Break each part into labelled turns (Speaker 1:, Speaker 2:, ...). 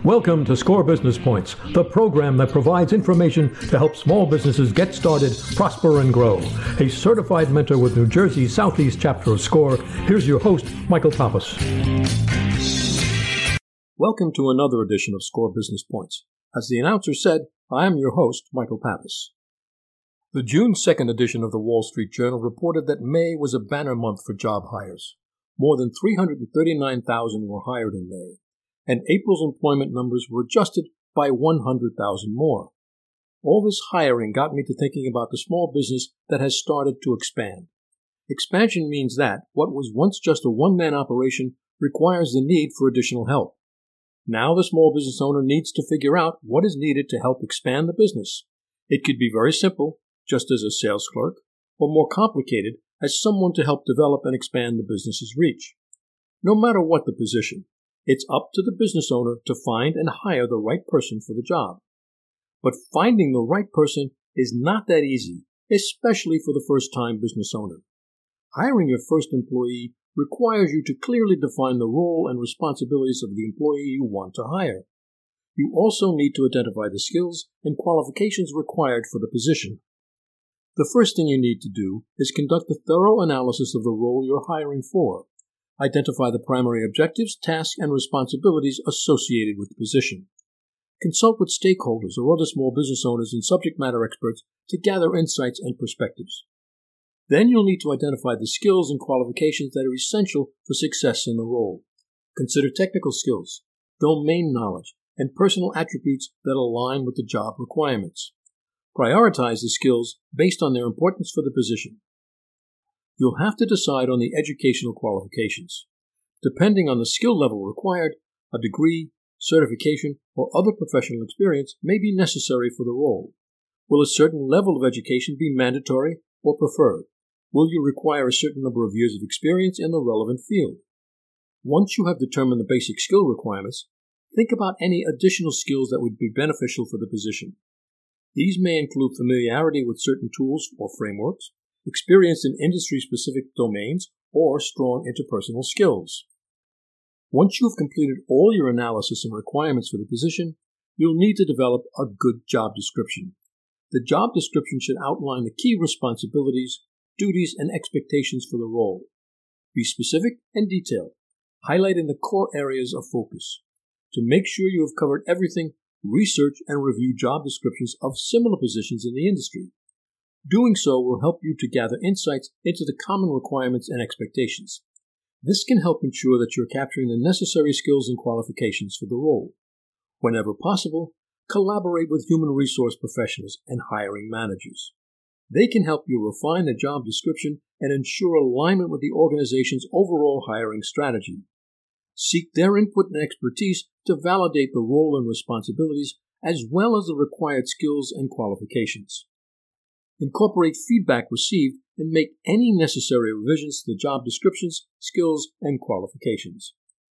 Speaker 1: Welcome to SCORE Business Points, the program that provides information to help small businesses get started, prosper, and grow. A certified mentor with New Jersey's Southeast chapter of SCORE, here's your host, Michael Pappas. Welcome to another edition of SCORE Business Points. As the announcer said, I am your host, Michael Pappas. The June 2nd edition of the Wall Street Journal reported that May was a banner month for job hires. More than 339,000 were hired in May, and April's employment numbers were adjusted by 100,000 more. All this hiring got me to thinking about the small business that has started to expand. Expansion means that what was once just a one-man operation requires the need for additional help. Now the small business owner needs to figure out what is needed to help expand the business. It could be very simple, just as a sales clerk, or more complicated, as someone to help develop and expand the business's reach. No matter what the position, it's up to the business owner to find and hire the right person for the job. But finding the right person is not that easy, especially for the first-time business owner. Hiring your first employee requires you to clearly define the role and responsibilities of the employee you want to hire. You also need to identify the skills and qualifications required for the position. The first thing you need to do is conduct a thorough analysis of the role you're hiring for. Identify the primary objectives, tasks, and responsibilities associated with the position. Consult with stakeholders or other small business owners and subject matter experts to gather insights and perspectives. Then you'll need to identify the skills and qualifications that are essential for success in the role. Consider technical skills, domain knowledge, and personal attributes that align with the job requirements. Prioritize the skills based on their importance for the position. You'll have to decide on the educational qualifications. Depending on the skill level required, a degree, certification, or other professional experience may be necessary for the role. Will a certain level of education be mandatory or preferred? Will you require a certain number of years of experience in the relevant field? Once you have determined the basic skill requirements, think about any additional skills that would be beneficial for the position. These may include familiarity with certain tools or frameworks, experience in industry-specific domains, or strong interpersonal skills. Once you have completed all your analysis and requirements for the position, you'll need to develop a good job description. The job description should outline the key responsibilities, duties, and expectations for the role. Be specific and detailed, highlighting the core areas of focus. To make sure you have covered everything, research and review job descriptions of similar positions in the industry. Doing so will help you to gather insights into the common requirements and expectations. This can help ensure that you're capturing the necessary skills and qualifications for the role. Whenever possible, collaborate with human resource professionals and hiring managers. They can help you refine the job description and ensure alignment with the organization's overall hiring strategy. Seek their input and expertise to validate the role and responsibilities as well as the required skills and qualifications. Incorporate feedback received and make any necessary revisions to the job descriptions, skills, and qualifications.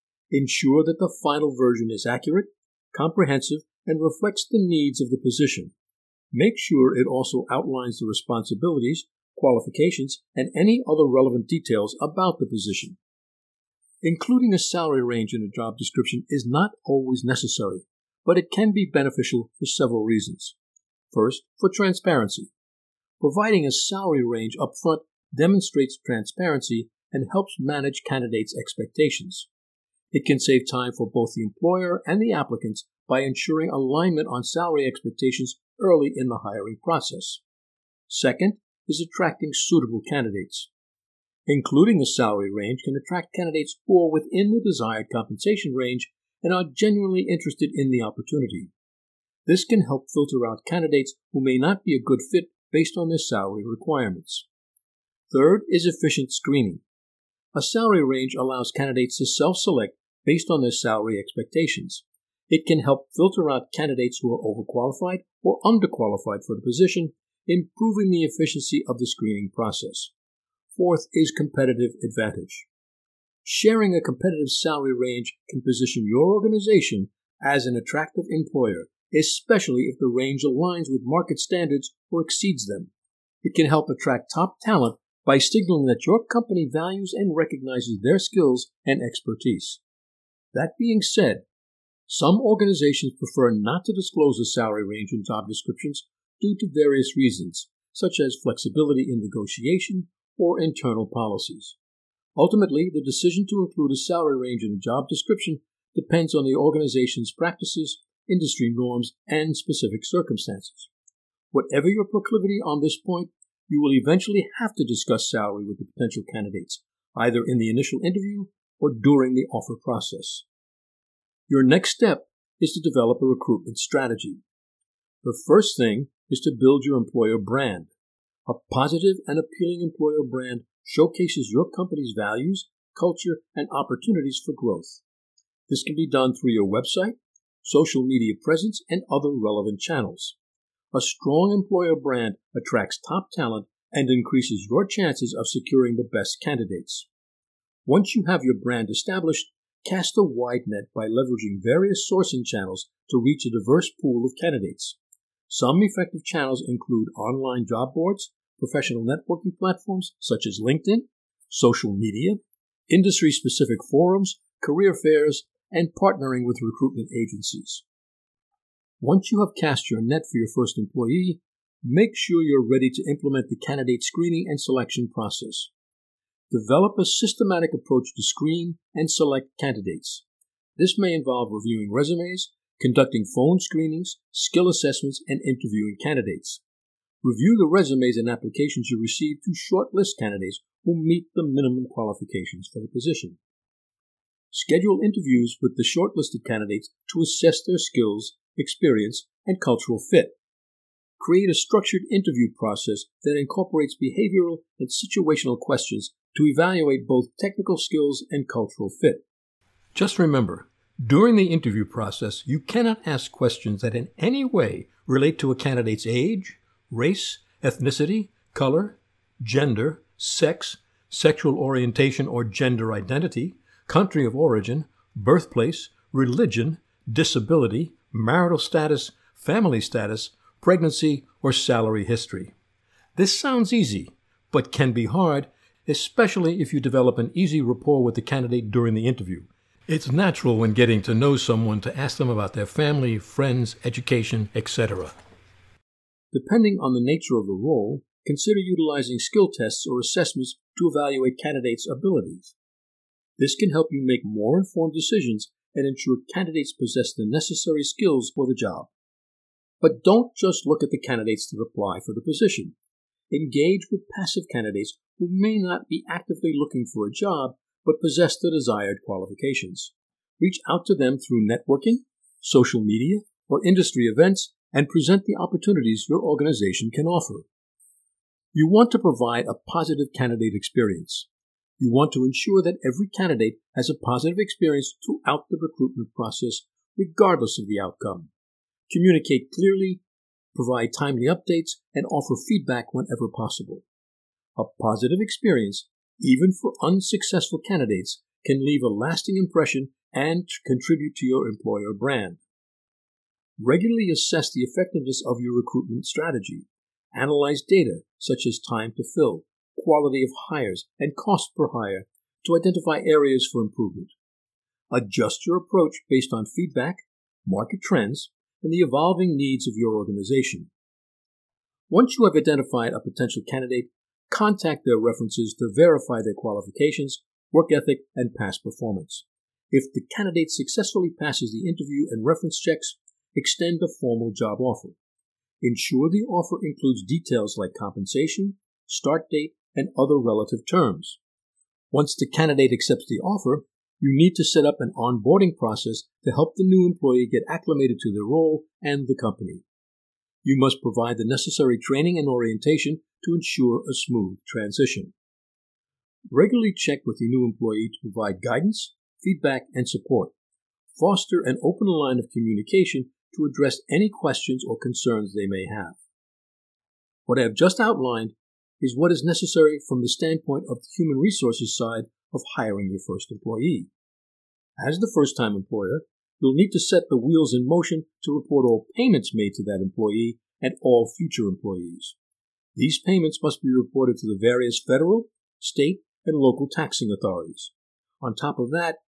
Speaker 1: Ensure that the final version is accurate, comprehensive, and reflects the needs of the position. Make sure it also outlines the responsibilities, qualifications, and any other relevant details about the position. Including a salary range in a job description is not always necessary, but it can be beneficial for several reasons. First, for transparency. Providing a salary range up front demonstrates transparency and helps manage candidates' expectations. It can save time for both the employer and the applicants by ensuring alignment on salary expectations early in the hiring process. Second is attracting suitable candidates. Including a salary range can attract candidates who are within the desired compensation range and are genuinely interested in the opportunity. This can help filter out candidates who may not be a good fit based on their salary requirements. Third is efficient screening. A salary range allows candidates to self-select based on their salary expectations. It can help filter out candidates who are overqualified or underqualified for the position, improving the efficiency of the screening process. Fourth is competitive advantage. Sharing a competitive salary range can position your organization as an attractive employer, especially if the range aligns with market standards or exceeds them. It can help attract top talent by signaling that your company values and recognizes their skills and expertise. That being said, Some organizations prefer not to disclose a salary range in job descriptions due to various reasons, such as flexibility in negotiation or internal policies. Ultimately, the decision to include a salary range in a job description depends on the organization's practices, industry norms, and specific circumstances. Whatever your proclivity on this point, you will eventually have to discuss salary with the potential candidates, either in the initial interview or during the offer process. Your next step is to develop a recruitment strategy. The first thing is to build your employer brand. A positive and appealing employer brand showcases your company's values, culture, and opportunities for growth. This can be done through your website, social media presence, and other relevant channels. A strong employer brand attracts top talent and increases your chances of securing the best candidates. Once you have your brand established, cast a wide net by leveraging various sourcing channels to reach a diverse pool of candidates. Some effective channels include online job boards, professional networking platforms such as LinkedIn, social media, industry-specific forums, career fairs, and partnering with recruitment agencies. Once you have cast your net for your first employee, make sure you're ready to implement the candidate screening and selection process. Develop a systematic approach to screen and select candidates. This may involve reviewing resumes, conducting phone screenings, skill assessments, and interviewing candidates. Review the resumes and applications you receive to shortlist candidates who meet the minimum qualifications for the position. Schedule interviews with the shortlisted candidates to assess their skills, experience, and cultural fit. Create a structured interview process that incorporates behavioral and situational questions to evaluate both technical skills and cultural fit. Just remember, during the interview process, you cannot ask questions that in any way relate to a candidate's age, race, ethnicity, color, gender, sex, sexual orientation or gender identity, country of origin, birthplace, religion, disability, marital status, family status, pregnancy, or salary history. This sounds easy, but can be hard, especially if you develop an easy rapport with the candidate during the interview. It's natural when getting to know someone to ask them about their family, friends, education, etc. Depending on the nature of the role, consider utilizing skill tests or assessments to evaluate candidates' abilities. This can help you make more informed decisions and ensure candidates possess the necessary skills for the job. But don't just look at the candidates that apply for the position. Engage with passive candidates who may not be actively looking for a job but possess the desired qualifications. Reach out to them through networking, social media, or industry events and present the opportunities your organization can offer. You want to provide a positive candidate experience. You want to ensure that every candidate has a positive experience throughout the recruitment process, regardless of the outcome. Communicate clearly, provide timely updates, and offer feedback whenever possible. A positive experience, even for unsuccessful candidates, can leave a lasting impression and contribute to your employer brand. Regularly assess the effectiveness of your recruitment strategy. Analyze data such as time to fill, quality of hires, and cost per hire to identify areas for improvement. Adjust your approach based on feedback, market trends, and the evolving needs of your organization. Once you have identified a potential candidate, contact their references to verify their qualifications, work ethic, and past performance. If the candidate successfully passes the interview and reference checks, extend a formal job offer. Ensure the offer includes details like compensation, start date, and other relative terms. Once the candidate accepts the offer, you need to set up an onboarding process to help the new employee get acclimated to their role and the company. You must provide the necessary training and orientation to ensure a smooth transition. Regularly check with the new employee to provide guidance, feedback, and support. Foster an open line of communication to address any questions or concerns they may have. What I have just outlined is what is necessary from the standpoint of the human resources side of hiring your first employee. As the first-time employer, you'll need to set the wheels in motion to report all payments made to that employee and all future employees. These payments must be reported to the various federal, state, and local taxing authorities. On top of that,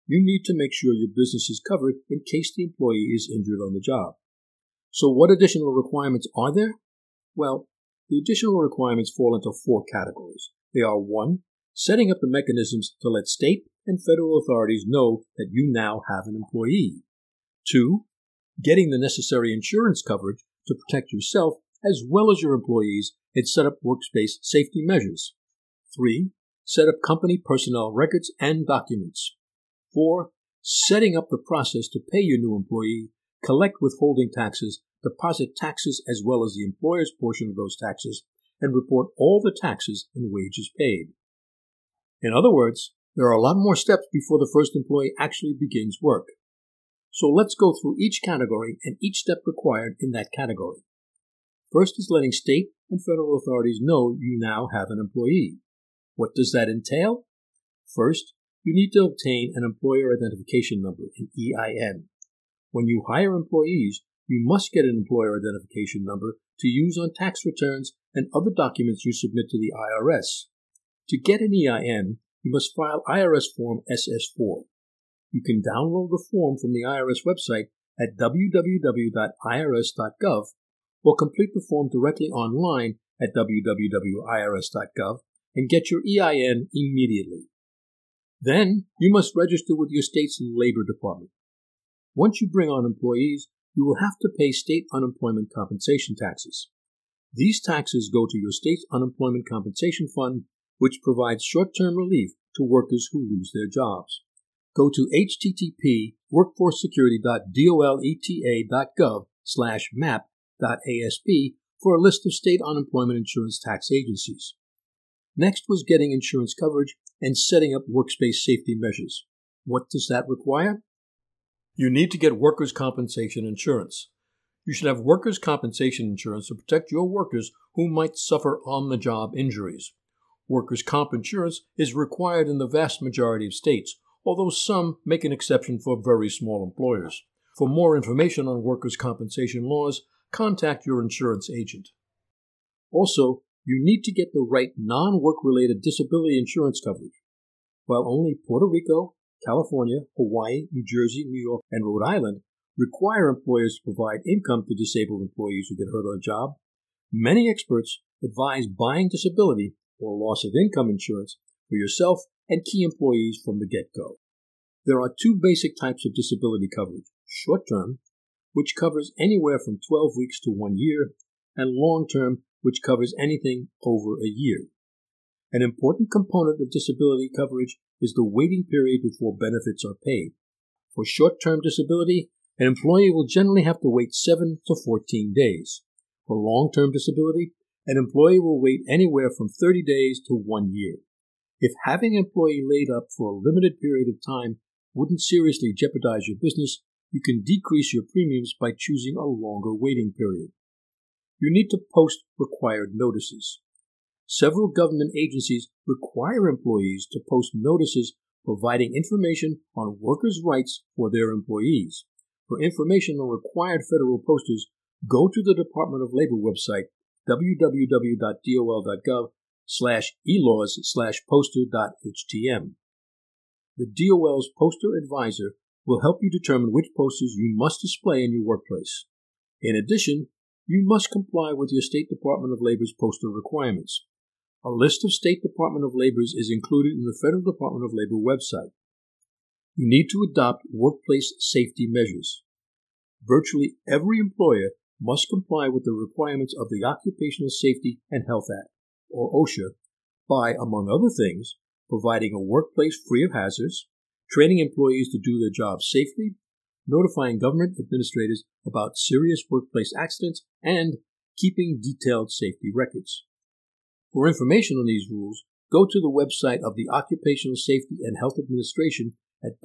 Speaker 1: you need to make sure your business is covered in case the employee is injured on the job. So what additional requirements are there? Well, the additional requirements fall into 4 categories. They are 1. Setting up the mechanisms to let state and federal authorities know that you now have an employee. 2. Getting the necessary insurance coverage to protect yourself as well as your employees and set up workspace safety measures. 3. Set up company personnel records and documents. 4. Setting up the process to pay your new employee, collect withholding taxes, deposit taxes as well as the employer's portion of those taxes, and report all the taxes and wages paid. In other words, there are a lot more steps before the first employee actually begins work. So let's go through each category and each step required in that category. First is letting state and federal authorities know you now have an employee. What does that entail? First, you need to obtain an employer identification number, an EIN. When you hire employees, you must get an employer identification number to use on tax returns and other documents you submit to the IRS. To get an EIN, you must file IRS Form SS4. You can download the form from the IRS website at www.irs.gov or complete the form directly online at www.irs.gov and get your EIN immediately. Then, you must register with your state's Labor Department. Once you bring on employees, you will have to pay state unemployment compensation taxes. These taxes go to your state's unemployment compensation fund, which provides short-term relief to workers who lose their jobs. Go to http://workforcesecurity.doleta.gov/map.asp for a list of state unemployment insurance tax agencies. Next was getting insurance coverage and setting up workspace safety measures. What does that require? You need to get workers' compensation insurance. You should have workers' compensation insurance to protect your workers who might suffer on-the-job injuries. Workers' comp insurance is required in the vast majority of states, although some make an exception for very small employers. For more information on workers' compensation laws, contact your insurance agent. Also, you need to get the right non-work-related disability insurance coverage. While only Puerto Rico, California, Hawaii, New Jersey, New York, and Rhode Island require employers to provide income to disabled employees who get hurt on the job, many experts advise buying disability or loss of income insurance for yourself and key employees from the get-go. There are 2 basic types of disability coverage: short-term, which covers anywhere from 12 weeks to 1 year, and long-term, which covers anything over a year. An important component of disability coverage is the waiting period before benefits are paid. For short-term disability, an employee will generally have to wait 7 to 14 days. For long-term disability, an employee will wait anywhere from 30 days to 1 year. If having an employee laid up for a limited period of time wouldn't seriously jeopardize your business, you can decrease your premiums by choosing a longer waiting period. You need to post required notices. Several government agencies require employees to post notices providing information on workers' rights for their employees. For information on required federal posters, go to the Department of Labor website, www.dol.gov/elaws/poster.htm. The DOL's Poster Advisor will help you determine which posters you must display in your workplace. In addition, you must comply with your State Department of Labor's poster requirements. A list of State Department of Labor's is included in the Federal Department of Labor website. You need to adopt workplace safety measures. Virtually every employer must comply with the requirements of the Occupational Safety and Health Act, or OSHA, by, among other things, providing a workplace free of hazards, training employees to do their jobs safely, notifying government administrators about serious workplace accidents, and keeping detailed safety records. For information on these rules, go to the website of the Occupational Safety and Health Administration at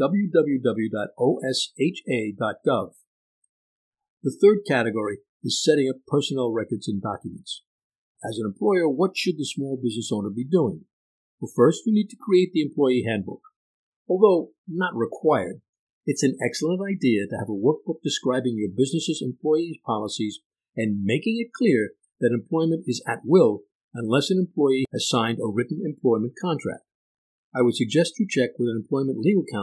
Speaker 1: www.osha.gov. The third category is setting up personnel records and documents. As an employer, what should the small business owner be doing? Well, first, you need to create the employee handbook. Although not required, it's an excellent idea to have a workbook describing your business's employee policies and making it clear that employment is at will unless an employee has signed a written employment contract. I would suggest you check with an employment legal counsel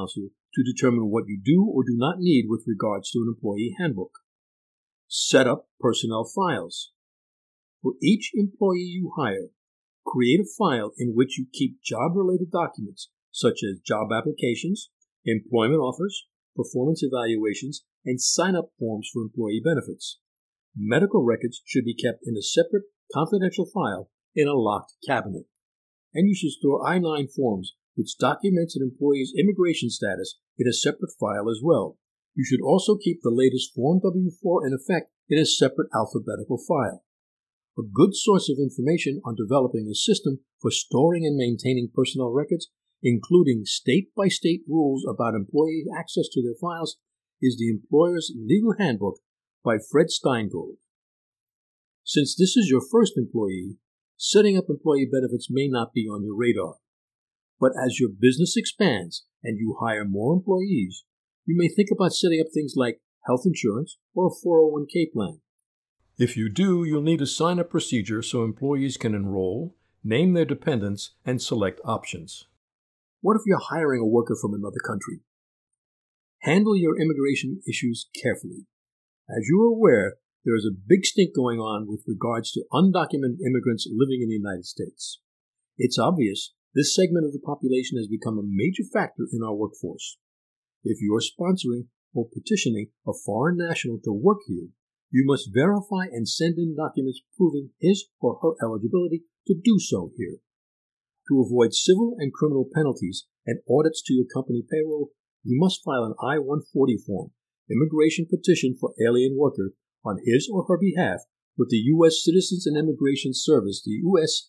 Speaker 1: to determine what you do or do not need with regards to an employee handbook. Set up personnel files. For each employee you hire, create a file in which you keep job-related documents such as job applications, employment offers, performance evaluations, and sign-up forms for employee benefits. Medical records should be kept in a separate, confidential file in a locked cabinet. And you should store I-9 forms, which documents an employee's immigration status, in a separate file as well. You should also keep the latest Form W-4 in effect in a separate alphabetical file. A good source of information on developing a system for storing and maintaining personnel records, including state-by-state rules about employee access to their files, is the Employer's Legal Handbook by Fred Steingold. Since this is your first employee, setting up employee benefits may not be on your radar. But as your business expands and you hire more employees, you may think about setting up things like health insurance or a 401k plan. If you do, you'll need a sign-up procedure so employees can enroll, name their dependents, and select options. What if you're hiring a worker from another country? Handle your immigration issues carefully. As you are aware, there is a big stink going on with regards to undocumented immigrants living in the United States. It's obvious this segment of the population has become a major factor in our workforce. If you are sponsoring or petitioning a foreign national to work here, you must verify and send in documents proving his or her eligibility to do so here. To avoid civil and criminal penalties and audits to your company payroll, you must file an I-140 form, immigration petition for alien worker, on his or her behalf with the U.S. Citizens and Immigration Service, the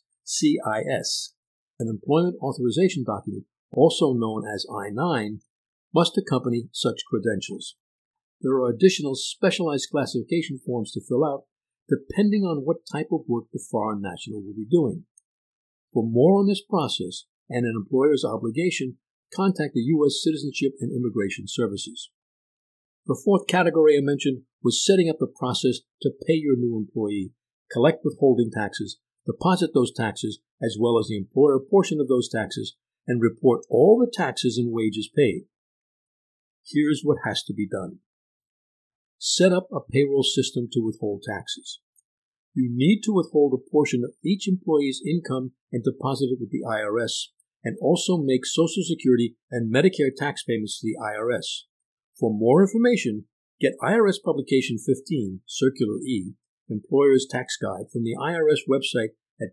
Speaker 1: USCIS. An employment authorization document, also known as I-9, must accompany such credentials. There are additional specialized classification forms to fill out, depending on what type of work the foreign national will be doing. For more on this process and an employer's obligation, contact the U.S. Citizenship and Immigration Services. The fourth category I mentioned was setting up the process to pay your new employee, collect withholding taxes, deposit those taxes, as well as the employer portion of those taxes, and report all the taxes and wages paid. Here's what has to be done. Set up a payroll system to withhold taxes. You need to withhold a portion of each employee's income and deposit it with the IRS, and also make Social Security and Medicare tax payments to the IRS. For more information, get IRS Publication 15, Circular E, Employer's Tax Guide from the IRS website at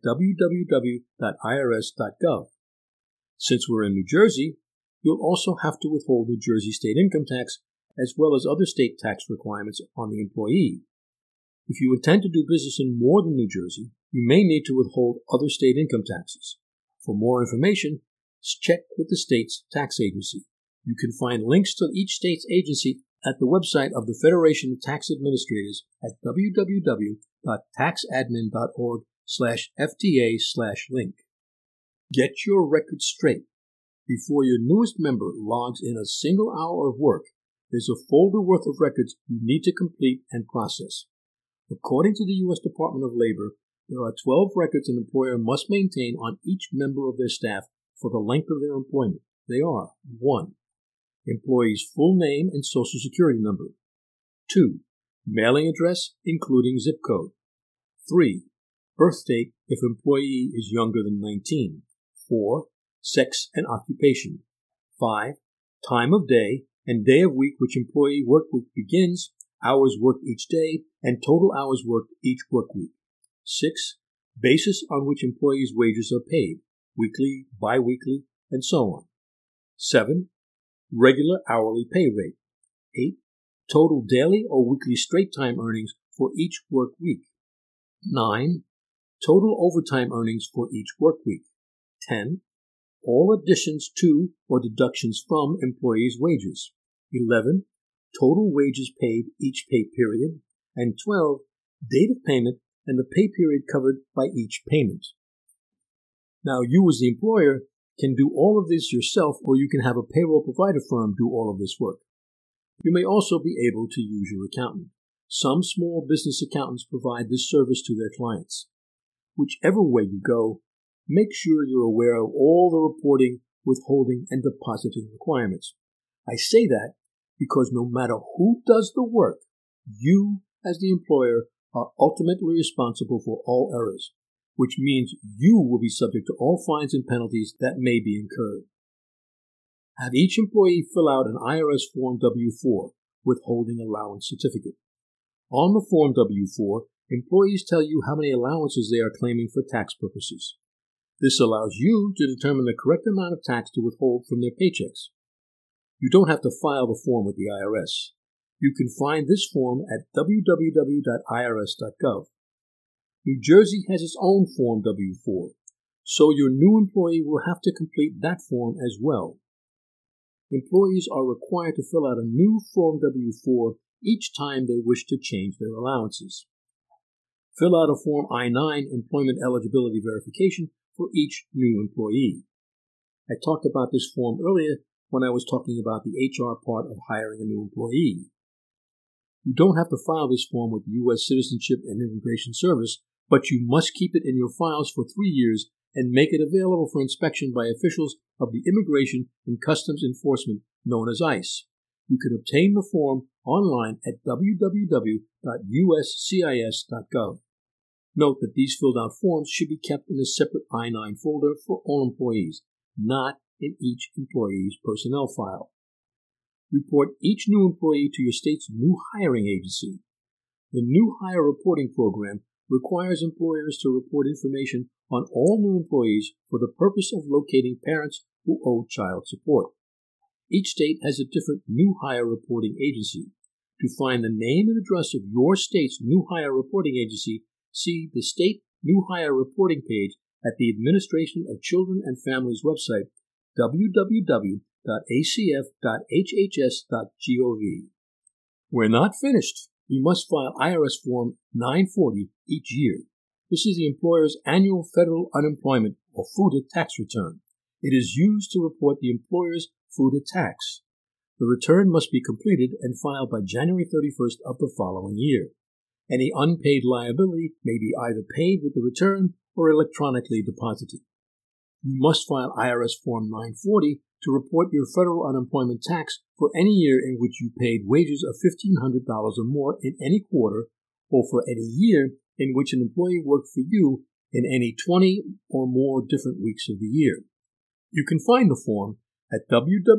Speaker 1: www.irs.gov. Since we're in New Jersey, you'll also have to withhold New Jersey state income tax as well as other state tax requirements on the employee. If you intend to do business in more than New Jersey, you may need to withhold other state income taxes. For more information, check with the state's tax agency. You can find links to each state's agency at the website of the Federation of Tax Administrators at www.taxadmin.org/FTA/link. Get your records straight. Before your newest member logs in a single hour of work, there's a folder worth of records you need to complete and process. According to the U.S. Department of Labor, there are 12 records an employer must maintain on each member of their staff for the length of their employment. They are: 1. Employee's full name and Social Security number. 2. Mailing address, including zip code. 3. Birth date if employee is younger than 19. 4. Sex and occupation. 5. Time of day and day of week which employee work week begins, hours worked each day, and total hours worked each work week. 6. Basis on which employees' wages are paid, weekly, bi-weekly, and so on. 7. Regular hourly pay rate. 8. Total daily or weekly straight time earnings for each work week. 9. Total overtime earnings for each work week. 10. All additions to or deductions from employees' wages. 11. Total wages paid each pay period. And 12. Date of payment and the pay period covered by each payment. Now, you as the employer can do all of this yourself, or you can have a payroll provider firm do all of this work. You may also be able to use your accountant. Some small business accountants provide this service to their clients. Whichever way you go, make sure you're aware of all the reporting, withholding, and depositing requirements. I say that because no matter who does the work, you, as the employer, are ultimately responsible for all errors, which means you will be subject to all fines and penalties that may be incurred. Have each employee fill out an IRS Form W-4, Withholding Allowance Certificate. On the Form W-4, employees tell you how many allowances they are claiming for tax purposes. This allows you to determine the correct amount of tax to withhold from their paychecks. You don't have to file the form with the IRS. You can find this form at www.irs.gov. New Jersey has its own Form W-4, so your new employee will have to complete that form as well. Employees are required to fill out a new Form W-4 each time they wish to change their allowances. Fill out a Form I-9 Employment Eligibility Verification for each new employee. I talked about this form earlier when I was talking about the HR part of hiring a new employee. You don't have to file this form with the U.S. Citizenship and Immigration Service, but you must keep it in your files for 3 years and make it available for inspection by officials of the Immigration and Customs Enforcement, known as ICE. You can obtain the form online at www.uscis.gov. Note that these filled out forms should be kept in a separate I-9 folder for all employees, not in each employee's personnel file. Report each new employee to your state's new hiring agency. The New Hire Reporting Program requires employers to report information on all new employees for the purpose of locating parents who owe child support. Each state has a different New Hire Reporting Agency. To find the name and address of your state's New Hire Reporting Agency, see the State New Hire Reporting page at the Administration of Children and Families website, www.acf.hhs.gov. We're not finished. You must file IRS Form 940 each year. This is the employer's annual federal unemployment or FUTA tax return. It is used to report the employer's FUTA tax. The return must be completed and filed by January 31st of the following year. Any unpaid liability may be either paid with the return or electronically deposited. You must file IRS Form 940 to report your federal unemployment tax for any year in which you paid wages of $1,500 or more in any quarter, or for any year in which an employee worked for you in any 20 or more different weeks of the year. You can find the form at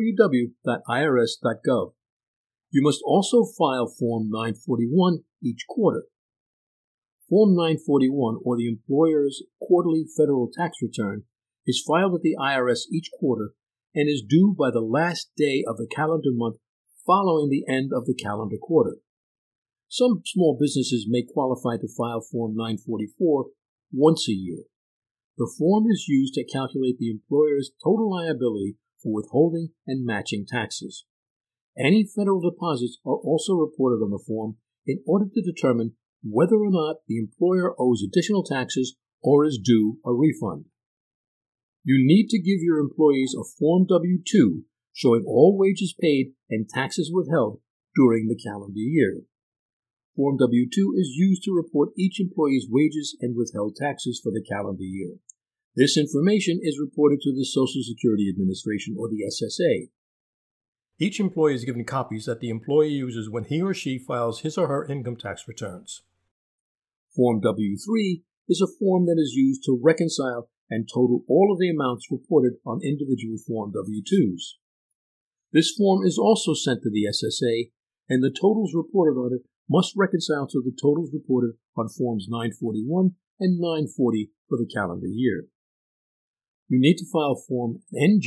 Speaker 1: www.irs.gov. You must also file Form 941 each quarter. Form 941, or the employer's quarterly federal tax return, is filed with the IRS each quarter and is due by the last day of the calendar month following the end of the calendar quarter. Some small businesses may qualify to file Form 944 once a year. The form is used to calculate the employer's total liability for withholding and matching taxes. Any federal deposits are also reported on the form in order to determine whether or not the employer owes additional taxes or is due a refund. You need to give your employees a Form W-2 showing all wages paid and taxes withheld during the calendar year. Form W-2 is used to report each employee's wages and withheld taxes for the calendar year. This information is reported to the Social Security Administration, or the SSA. Each employee is given copies that the employee uses when he or she files his or her income tax returns. Form W-3 is a form that is used to reconcile and total all of the amounts reported on individual Form W-2s. This form is also sent to the SSA, and the totals reported on it must reconcile to the totals reported on Forms 941 and 940 for the calendar year. You need to file Form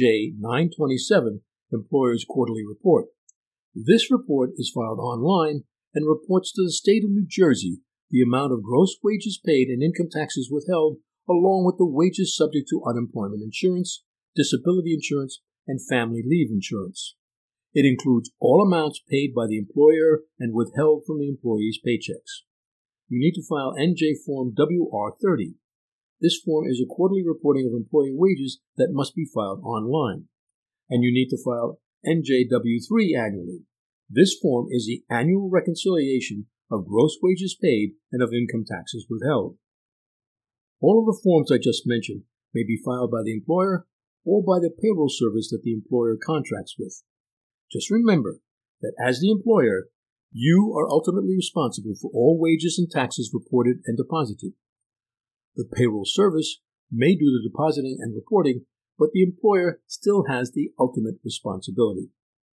Speaker 1: NJ-927, Employer's Quarterly Report. This report is filed online and reports to the state of New Jersey the amount of gross wages paid and income taxes withheld, along with the wages subject to unemployment insurance, disability insurance, and family leave insurance. It includes all amounts paid by the employer and withheld from the employee's paychecks. You need to file NJ Form WR30. This form is a quarterly reporting of employee wages that must be filed online. And you need to file NJW3 annually. This form is the annual reconciliation of gross wages paid and of income taxes withheld. All of the forms I just mentioned may be filed by the employer or by the payroll service that the employer contracts with. Just remember that as the employer, you are ultimately responsible for all wages and taxes reported and deposited. The payroll service may do the depositing and reporting, but the employer still has the ultimate responsibility.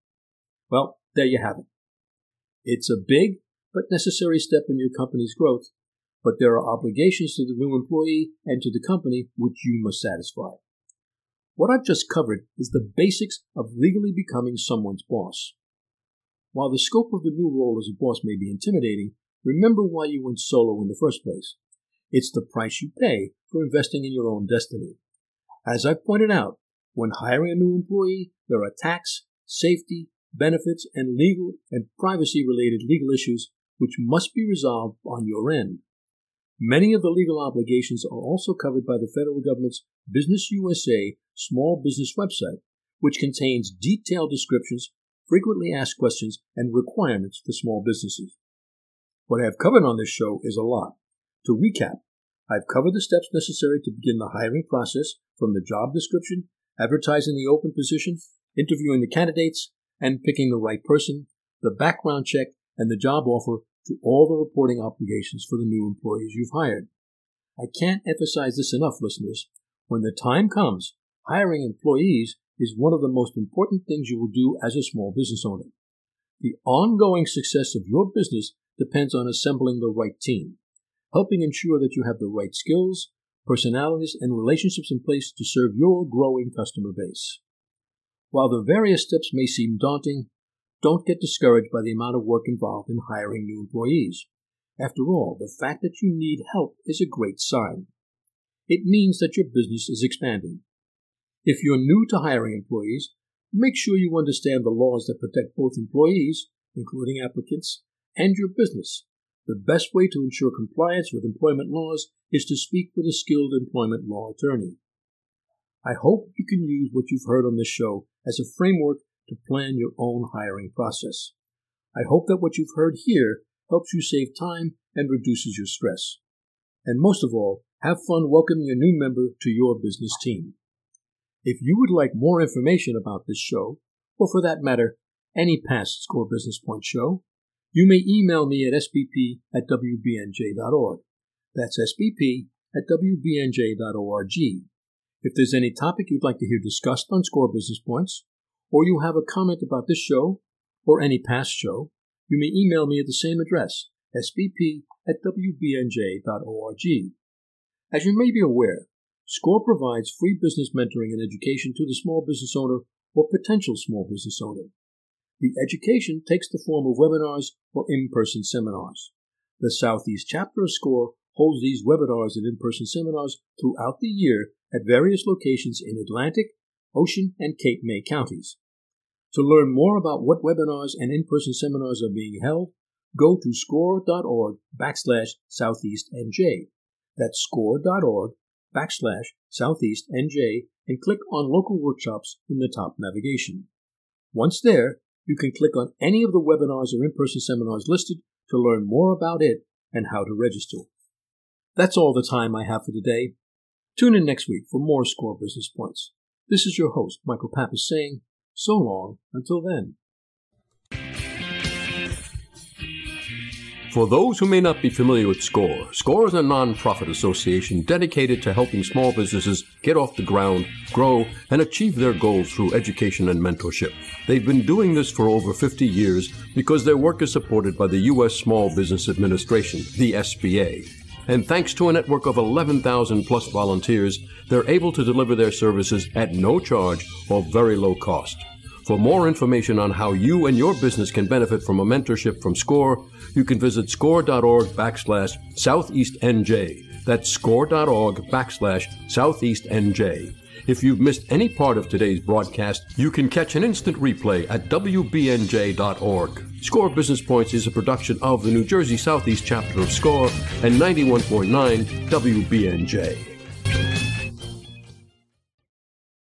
Speaker 1: Well, there you have it. It's a big but necessary step in your company's growth, but there are obligations to the new employee and to the company which you must satisfy. What I've just covered is the basics of legally becoming someone's boss. While the scope of the new role as a boss may be intimidating, remember why you went solo in the first place. It's the price you pay for investing in your own destiny. As I've pointed out, when hiring a new employee, there are tax, safety, benefits, and legal and privacy-related legal issues which must be resolved on your end. Many of the legal obligations are also covered by the federal government's Business USA small business website, which contains detailed descriptions, frequently asked questions, and requirements for small businesses. What I have covered on this show is a lot. To recap, I've covered the steps necessary to begin the hiring process, from the job description, advertising the open position, interviewing the candidates, and picking the right person, the background check, and the job offer, to all the reporting obligations for the new employees you've hired. I can't emphasize this enough, listeners. When the time comes, hiring employees is one of the most important things you will do as a small business owner. The ongoing success of your business depends on assembling the right team, helping ensure that you have the right skills, personalities, and relationships in place to serve your growing customer base. While the various steps may seem daunting, don't get discouraged by the amount of work involved in hiring new employees. After all, the fact that you need help is a great sign. It means that your business is expanding. If you're new to hiring employees, make sure you understand the laws that protect both employees, including applicants, and your business. The best way to ensure compliance with employment laws is to speak with a skilled employment law attorney. I hope you can use what you've heard on this show as a framework to plan your own hiring process. I hope that what you've heard here helps you save time and reduces your stress. And most of all, have fun welcoming a new member to your business team. If you would like more information about this show, or for that matter, any past Score Business Point show, you may email me at sbp@wbnj.org. That's sbp@wbnj.org. If there's any topic you'd like to hear discussed on Score Business Points, or you have a comment about this show or any past show, you may email me at the same address, sbp@wbnj.org. As you may be aware, SCORE provides free business mentoring and education to the small business owner or potential small business owner. The education takes the form of webinars or in-person seminars. The Southeast chapter of SCORE holds these webinars and in-person seminars throughout the year at various locations in Atlantic, Ocean, and Cape May counties. To learn more about what webinars and in-person seminars are being held, go to score.org/SoutheastNJ. That's score.org/SoutheastNJ and click on Local Workshops in the top navigation. Once there, you can click on any of the webinars or in-person seminars listed to learn more about it and how to register. That's all the time I have for today. Tune in next week for more Score Business Points. This is your host, Michael Pappas, saying, so long until then.
Speaker 2: For those who may not be familiar with SCORE, SCORE is a non-profit association dedicated to helping small businesses get off the ground, grow, and achieve their goals through education and mentorship. They've been doing this for over 50 years because their work is supported by the U.S. Small Business Administration, the SBA. And thanks to a network of 11,000 plus volunteers, they're able to deliver their services at no charge or very low cost. For more information on how you and your business can benefit from a mentorship from SCORE, you can visit score.org/SoutheastNJ. That's score.org/SoutheastNJ. If you've missed any part of today's broadcast, you can catch an instant replay at WBNJ.org. SCORE Business Points is a production of the New Jersey Southeast chapter of SCORE and 91.9 WBNJ.